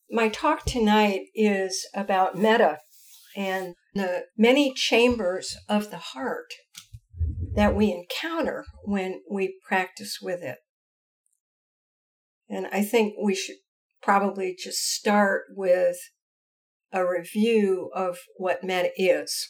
My talk tonight is about metta and the many chambers of the heart that we encounter when we practice with it. And I think we should probably just start with a review of what metta is.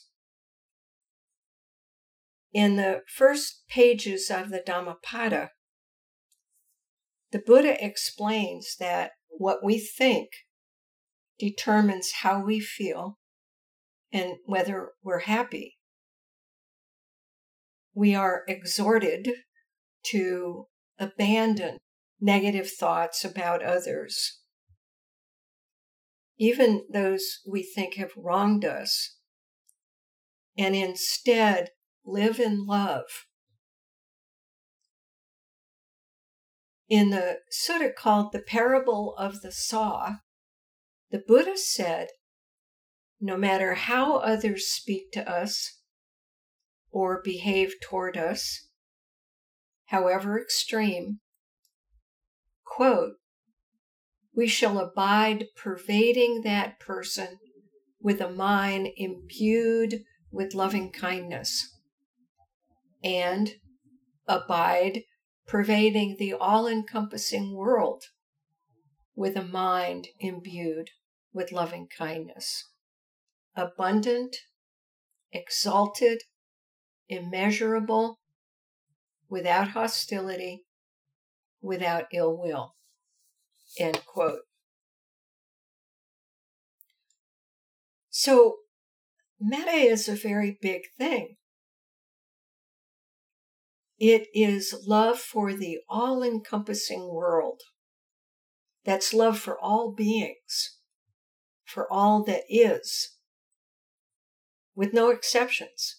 In the first pages of the Dhammapada, the Buddha explains that what we think determines how we feel and whether we're happy. We are exhorted to abandon negative thoughts about others, even those we think have wronged us, and instead live in love. In the sutta called The Parable of the Saw, the Buddha said, no matter how others speak to us or behave toward us, however extreme, quote, we shall abide pervading that person with a mind imbued with loving kindness, and abide pervading the all-encompassing world with a mind imbued with loving kindness. Abundant, exalted, immeasurable, without hostility, without ill will. End quote. So, metta is a very big thing. It is love for the all-encompassing world. That's love for all beings, for all that is, with no exceptions.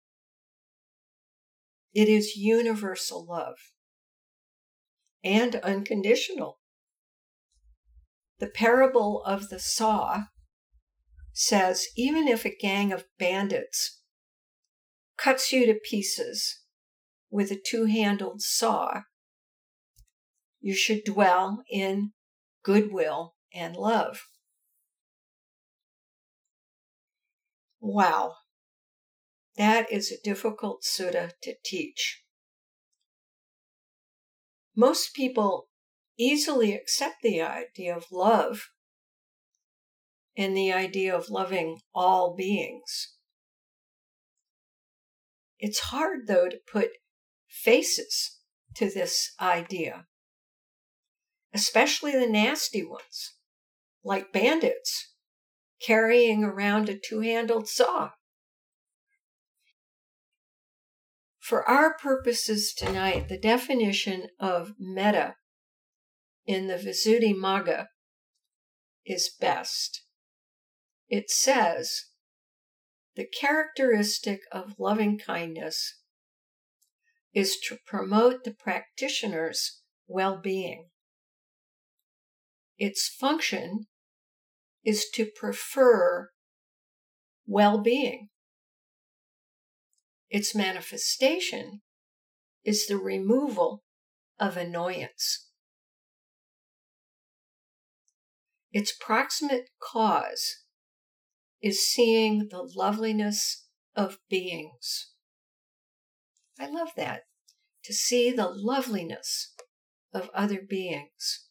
It is universal love and unconditional. The Parable of the Saw says even if a gang of bandits cuts you to pieces with a two-handled saw, you should dwell in goodwill and love. Wow, that is a difficult sutta to teach. Most people easily accept the idea of love and the idea of loving all beings. It's hard, though, to put faces to this idea, especially the nasty ones, like bandits carrying around a two-handled saw. For our purposes tonight, the definition of metta in the Visuddhimagga is best. It says, the characteristic of loving kindness is to promote the practitioner's well-being. Its function is to prefer well-being. Its manifestation is the removal of annoyance. Its proximate cause is seeing the loveliness of beings. I love that, to see the loveliness of other beings.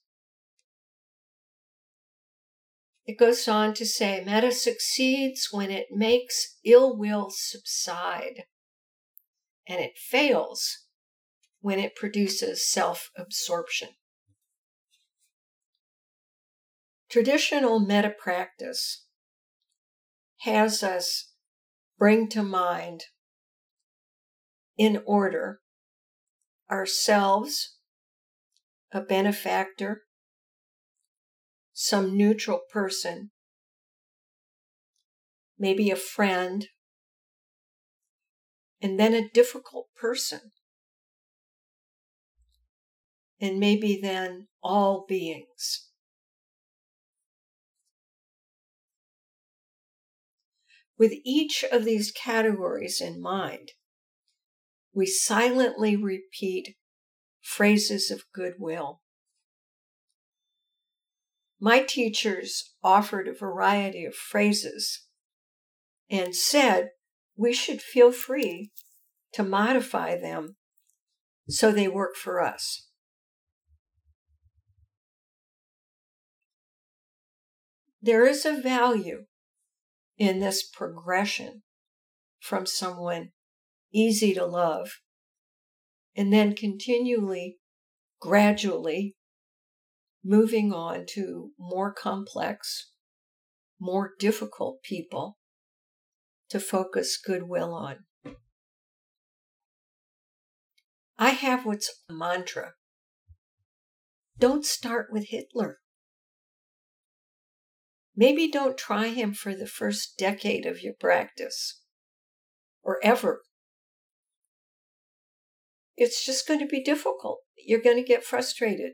It goes on to say, metta succeeds when it makes ill will subside, and it fails when it produces self-absorption. Traditional metta practice has us bring to mind, in order, ourselves, a benefactor, some neutral person, maybe a friend, and then a difficult person, and maybe then all beings. With each of these categories in mind, we silently repeat phrases of goodwill. My teachers offered a variety of phrases and said we should feel free to modify them so they work for us. There is a value in this progression from someone easy to love and then continually, gradually moving on to more complex, more difficult people to focus goodwill on. I have what's a mantra. Don't start with Hitler. Maybe don't try him for the first decade of your practice, or ever. It's just going to be difficult. You're going to get frustrated.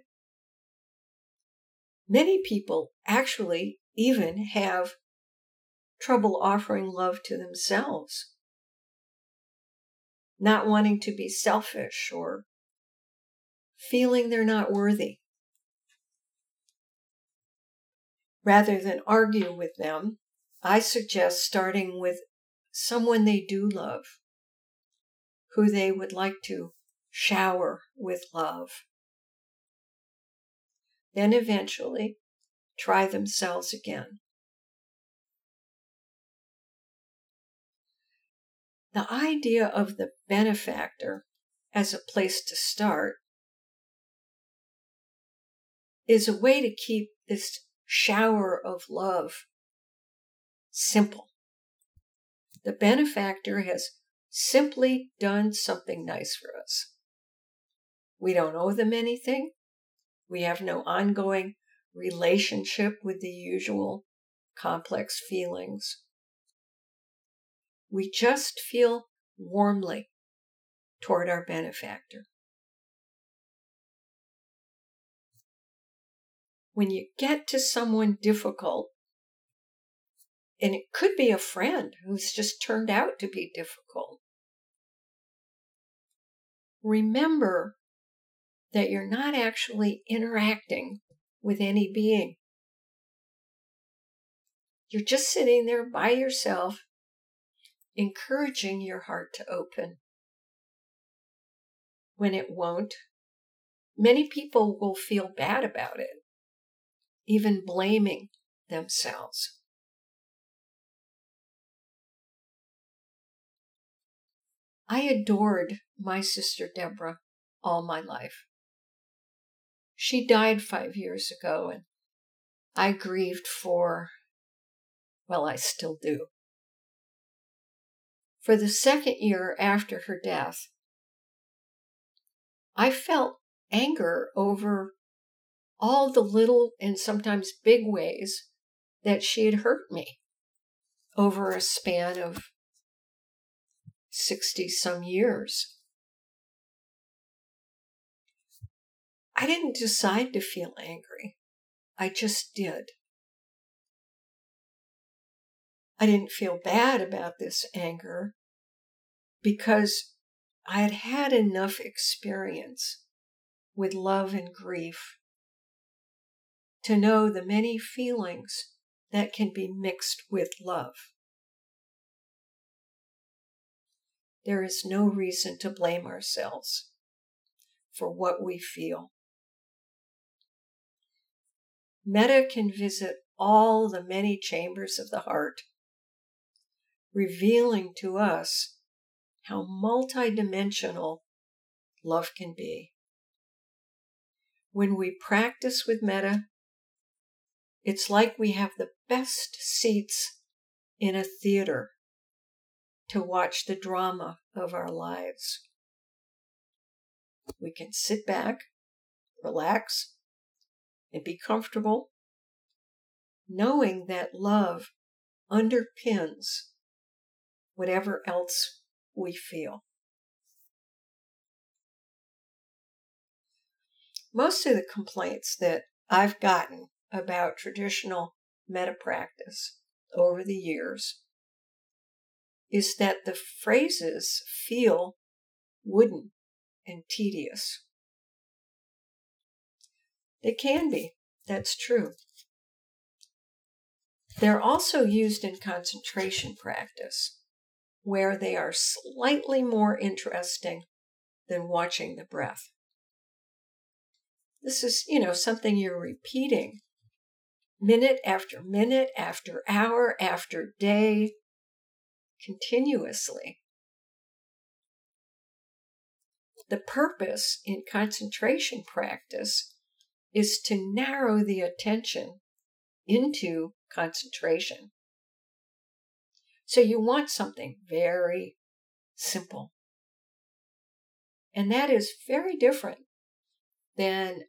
Many people actually even have trouble offering love to themselves, not wanting to be selfish or feeling they're not worthy. Rather than argue with them, I suggest starting with someone they do love, who they would like to shower with love. Then eventually try themselves again. The idea of the benefactor as a place to start is a way to keep this shower of love simple. The benefactor has simply done something nice for us. We don't owe them anything. We have no ongoing relationship with the usual complex feelings. We just feel warmly toward our benefactor. When you get to someone difficult, and it could be a friend who's just turned out to be difficult, remember that you're not actually interacting with any being. You're just sitting there by yourself, encouraging your heart to open. When it won't, many people will feel bad about it, even blaming themselves. I adored my sister Deborah all my life. She died 5 years ago, and I grieved I still do. For the second year after her death, I felt anger over all the little and sometimes big ways that she had hurt me over a span of 60-some years. I didn't decide to feel angry. I just did. I didn't feel bad about this anger because I had had enough experience with love and grief to know the many feelings that can be mixed with love. There is no reason to blame ourselves for what we feel. Metta can visit all the many chambers of the heart, revealing to us how multidimensional love can be. When we practice with metta, it's like we have the best seats in a theater to watch the drama of our lives. We can sit back, relax, and be comfortable, knowing that love underpins whatever else we feel. Most of the complaints that I've gotten about traditional metta practice over the years is that the phrases feel wooden and tedious. They can be, that's true. They're also used in concentration practice, where they are slightly more interesting than watching the breath. This is, something you're repeating minute after hour after day, continuously. The purpose in concentration practice is to narrow the attention into concentration. So you want something very simple. And that is very different than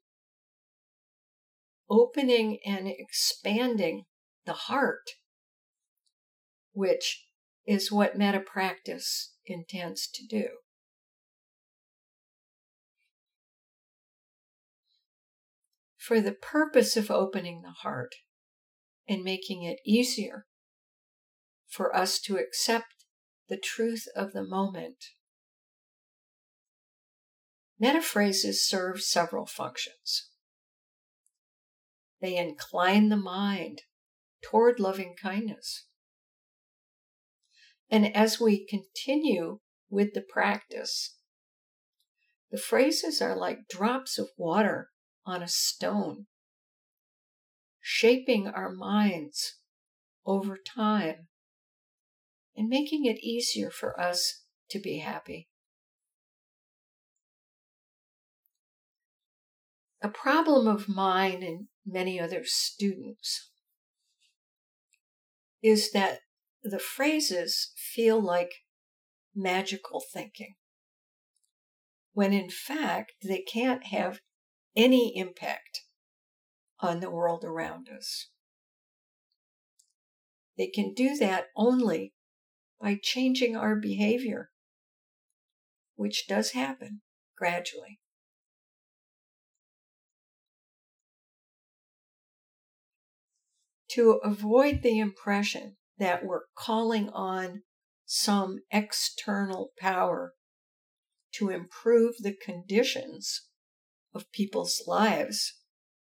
opening and expanding the heart, which is what metta practice intends to do. For the purpose of opening the heart and making it easier for us to accept the truth of the moment, metta phrases serve several functions. They incline the mind toward loving kindness. And as we continue with the practice, the phrases are like drops of water on a stone, shaping our minds over time and making it easier for us to be happy. A problem of mine and many other students is that the phrases feel like magical thinking, when in fact they can't have any impact on the world around us. They can do that only by changing our behavior, which does happen gradually. To avoid the impression that we're calling on some external power to improve the conditions of people's lives,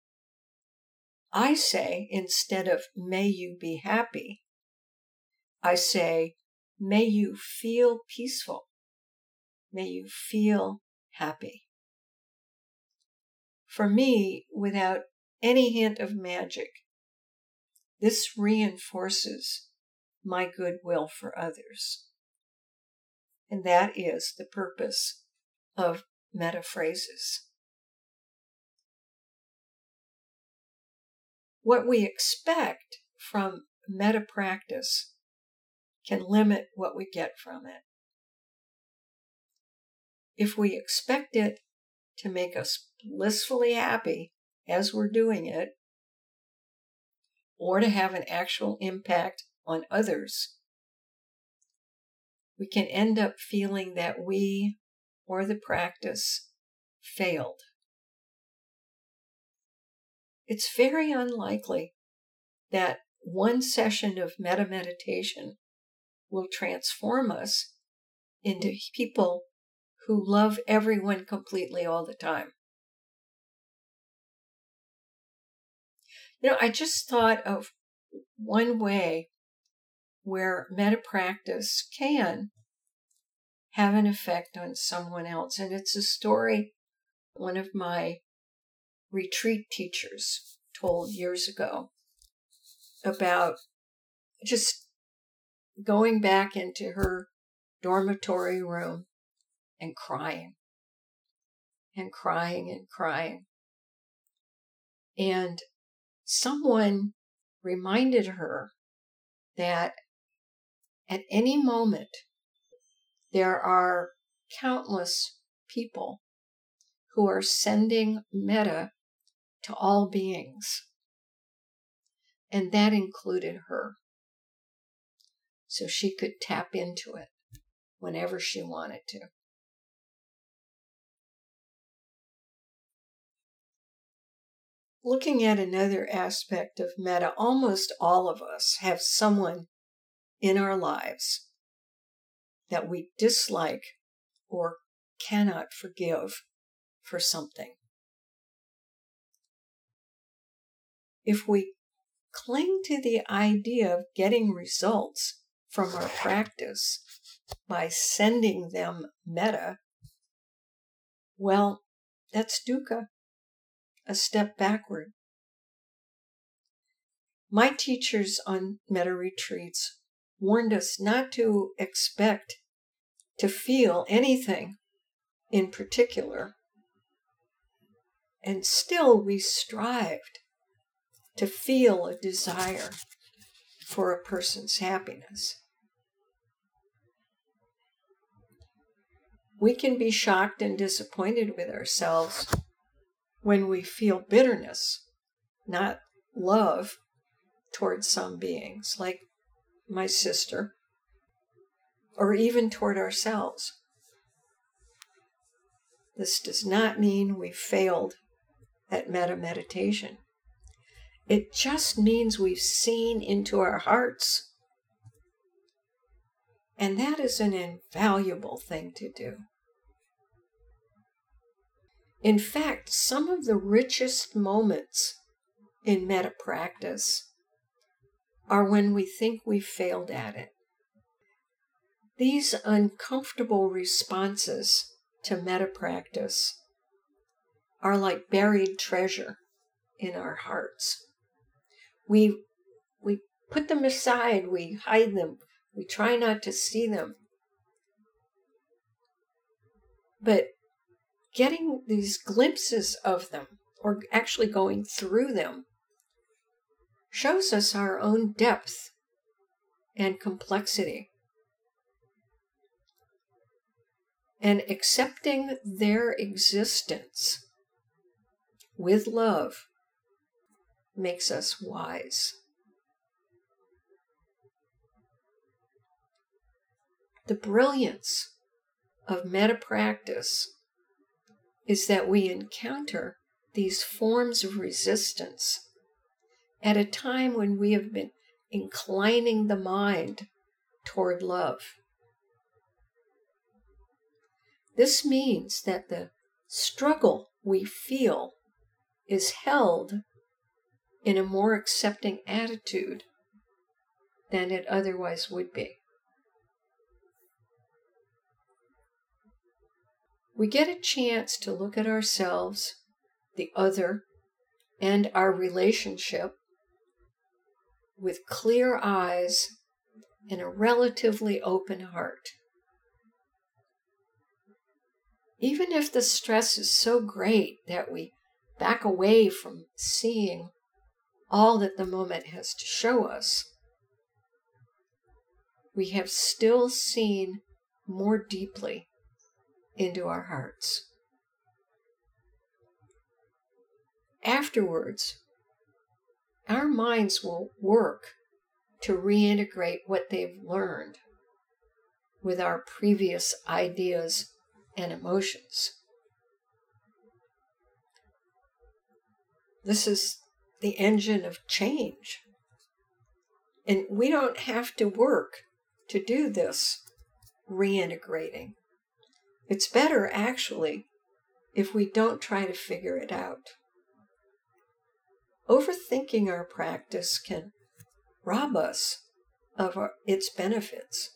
I say, instead of "may you be happy," I say, "may you feel peaceful. May you feel happy." For me, without any hint of magic, this reinforces my goodwill for others. And that is the purpose of metta phrases. What we expect from metta practice can limit what we get from it. If we expect it to make us blissfully happy as we're doing it, or to have an actual impact on others, we can end up feeling that we or the practice failed. It's very unlikely that one session of metta meditation will transform us into people who love everyone completely all the time. I just thought of one way where metta practice can have an effect on someone else. And it's a story one of my retreat teachers told years ago about just going back into her dormitory room and crying and crying and crying. And someone reminded her that at any moment there are countless people who are sending metta to all beings. And that included her. So she could tap into it whenever she wanted to. Looking at another aspect of metta, almost all of us have someone in our lives that we dislike or cannot forgive for something. If we cling to the idea of getting results from our practice by sending them metta, well, that's dukkha, a step backward. My teachers on metta retreats warned us not to expect to feel anything in particular, and still we strived to feel a desire for a person's happiness. We can be shocked and disappointed with ourselves when we feel bitterness, not love, towards some beings, like my sister, or even toward ourselves. This does not mean we failed at metta meditation. It just means we've seen into our hearts. And that is an invaluable thing to do. In fact, some of the richest moments in metta practice are when we think we've failed at it. These uncomfortable responses to metta practice are like buried treasure in our hearts. We put them aside, we hide them, we try not to see them. But getting these glimpses of them, or actually going through them, shows us our own depth and complexity. And accepting their existence with love makes us wise. The brilliance of metta practice is that we encounter these forms of resistance at a time when we have been inclining the mind toward love. This means that the struggle we feel is held in a more accepting attitude than it otherwise would be. We get a chance to look at ourselves, the other, and our relationship with clear eyes and a relatively open heart. Even if the stress is so great that we back away from seeing all that the moment has to show us, we have still seen more deeply into our hearts. Afterwards, our minds will work to reintegrate what they've learned with our previous ideas and emotions. This is the engine of change. And we don't have to work to do this reintegrating. It's better, actually, if we don't try to figure it out. Overthinking our practice can rob us of its benefits.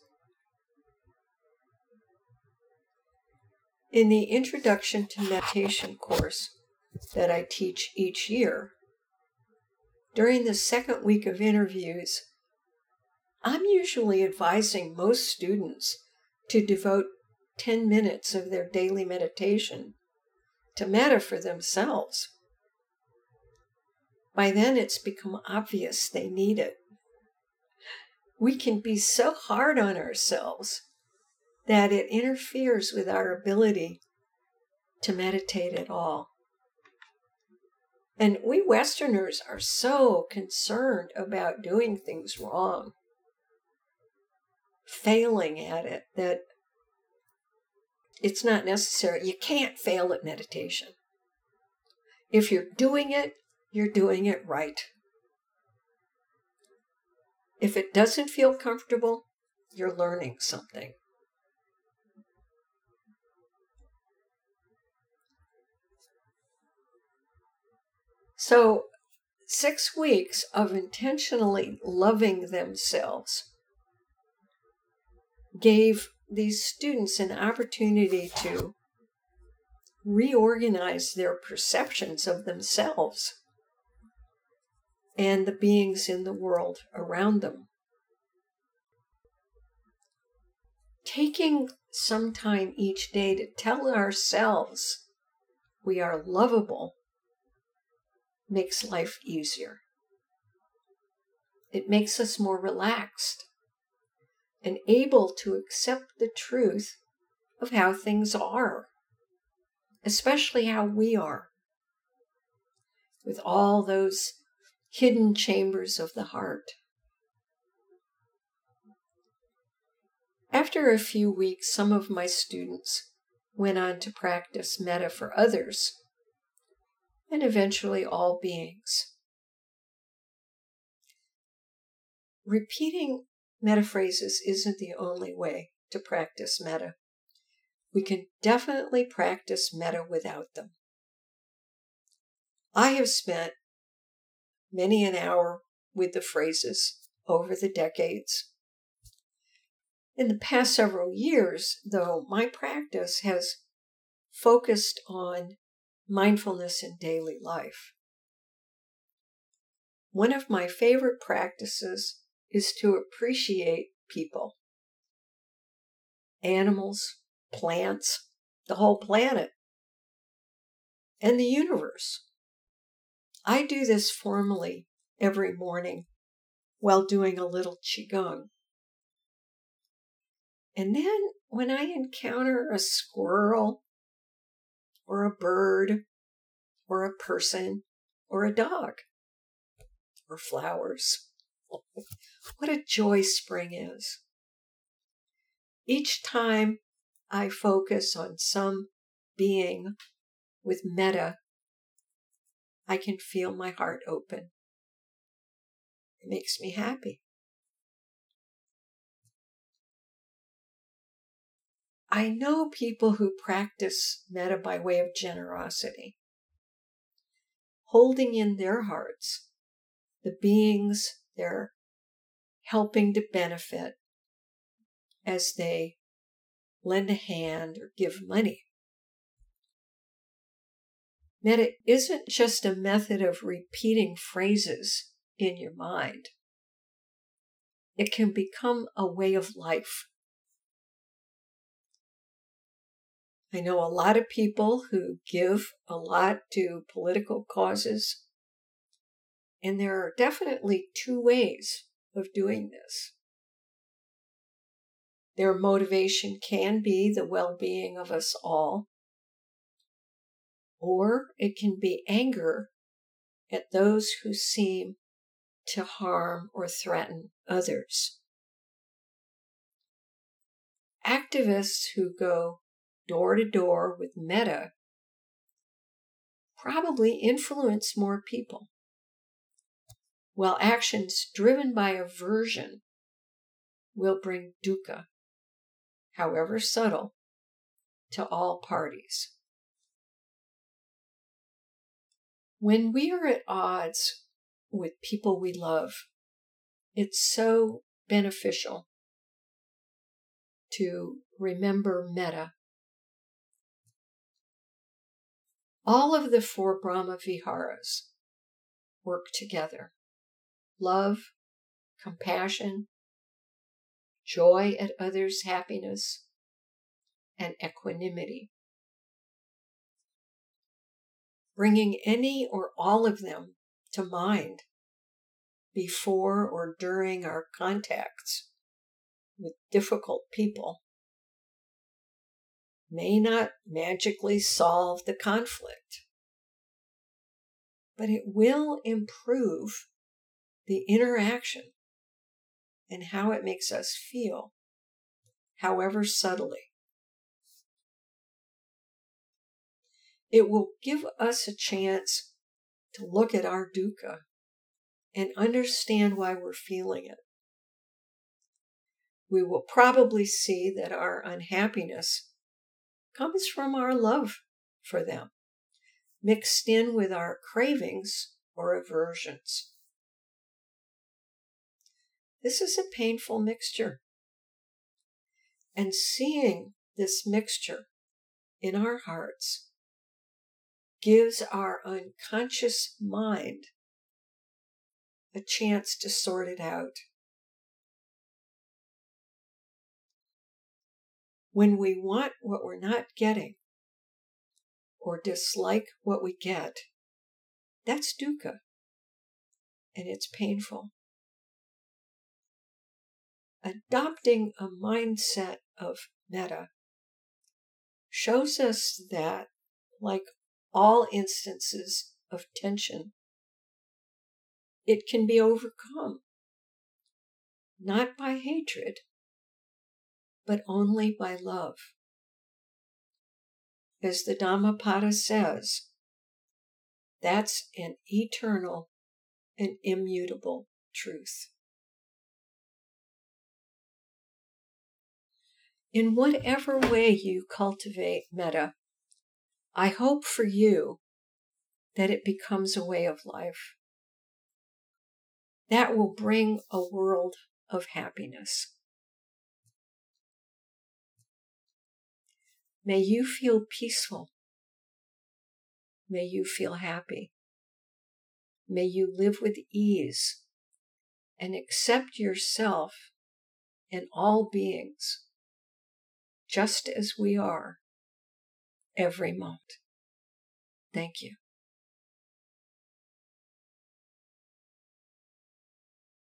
In the Introduction to Meditation course that I teach each year, during the second week of interviews, I'm usually advising most students to devote 10 minutes of their daily meditation to metta for themselves. By then, it's become obvious they need it. We can be so hard on ourselves that it interferes with our ability to meditate at all. And we Westerners are so concerned about doing things wrong, failing at it, that it's not necessary. You can't fail at meditation. If you're doing it right. If it doesn't feel comfortable, you're learning something. So 6 weeks of intentionally loving themselves gave these students an opportunity to reorganize their perceptions of themselves and the beings in the world around them. Taking some time each day to tell ourselves we are lovable makes life easier. It makes us more relaxed and able to accept the truth of how things are, especially how we are, with all those hidden chambers of the heart. After a few weeks, some of my students went on to practice metta for others, and eventually all beings. Repeating metta phrases isn't the only way to practice metta. We can definitely practice metta without them. I have spent many an hour with the phrases over the decades. In the past several years, though, my practice has focused on mindfulness in daily life. One of my favorite practices is to appreciate people, animals, plants, the whole planet, and the universe. I do this formally every morning while doing a little qigong. And then when I encounter a squirrel or a bird or a person or a dog or flowers, what a joy spring is. Each time I focus on some being with metta, I can feel my heart open. It makes me happy. I know people who practice metta by way of generosity, holding in their hearts the beings they're helping to benefit as they lend a hand or give money. Metta isn't just a method of repeating phrases in your mind. It can become a way of life. I know a lot of people who give a lot to political causes, and there are definitely two ways of doing this. Their motivation can be the well-being of us all, or it can be anger at those who seem to harm or threaten others. Activists who go door to door with metta probably influence more people, while actions driven by aversion will bring dukkha, however subtle, to all parties. When we are at odds with people we love, it's so beneficial to remember metta. All of the 4 Brahma Viharas work together. Love, compassion, joy at others' happiness, and equanimity. Bringing any or all of them to mind before or during our contacts with difficult people may not magically solve the conflict, but it will improve the interaction and how it makes us feel, however subtly. It will give us a chance to look at our dukkha and understand why we're feeling it. We will probably see that our unhappiness comes from our love for them, mixed in with our cravings or aversions. This is a painful mixture. And seeing this mixture in our hearts gives our unconscious mind a chance to sort it out. When we want what we're not getting or dislike what we get, that's dukkha, and it's painful. Adopting a mindset of metta shows us that, like all instances of tension, it can be overcome, not by hatred, but only by love. As the Dhammapada says, that's an eternal and immutable truth. In whatever way you cultivate metta, I hope for you that it becomes a way of life that will bring a world of happiness. May you feel peaceful. May you feel happy. May you live with ease and accept yourself and all beings just as we are every moment. Thank you.